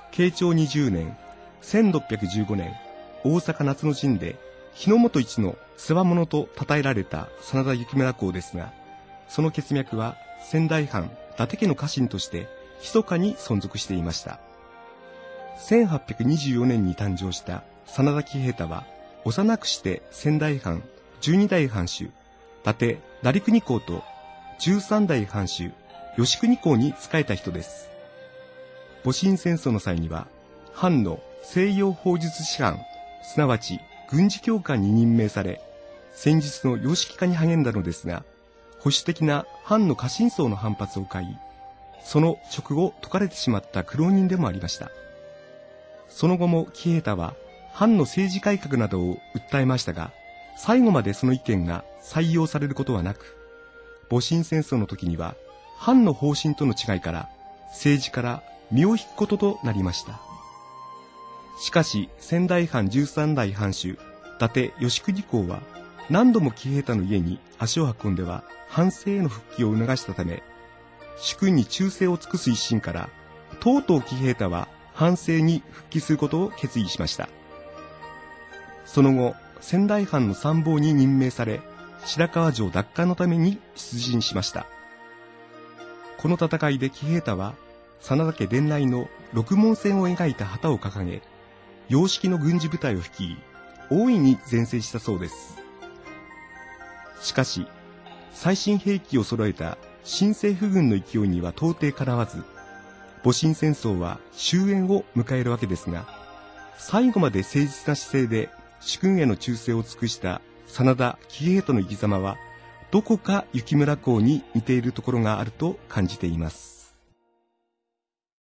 慶長20年、1615年、大阪夏の陣で、日の本一の強者と称えられた真田幸村公ですが、その血脈は仙台藩伊達家の家臣として密かに存続していました。1824年に誕生した真田喜平太は、幼くして仙台藩12代藩主、伊達成国公と13代藩主、吉国公に仕えた人です。戊辰戦争の際には、藩の西洋砲術師範、すなわち軍事教官に任命され、戦術の様式化に励んだのですが、保守的な藩の家臣層の反発を買い、その職を解かれてしまった苦労人でもありました。その後も喜平太は藩の政治改革などを訴えましたが、最後までその意見が採用されることはなく、戊辰戦争の時には藩の方針との違いから政治から身を引くこととなりました。しかし仙台藩13代藩主伊達吉国公は何度も喜平太の家に足を運んでは藩政への復帰を促したため、主君に忠誠を尽くす一心から、とうとう喜平太は藩政に復帰することを決意しました。その後、仙台藩の参謀に任命され、白河城奪還のために出陣しました。この戦いで喜平太は、真田家伝来の六文線を描いた旗を掲げ、洋式の軍事部隊を率い、大いに善戦したそうです。しかし、最新兵器を揃えた新政府軍の勢いには到底かなわず、戊辰戦争は終焉を迎えるわけですが、最後まで誠実な姿勢で主君への忠誠を尽くした真田喜平太の生き様は、どこか幸村公に似ているところがあると感じています。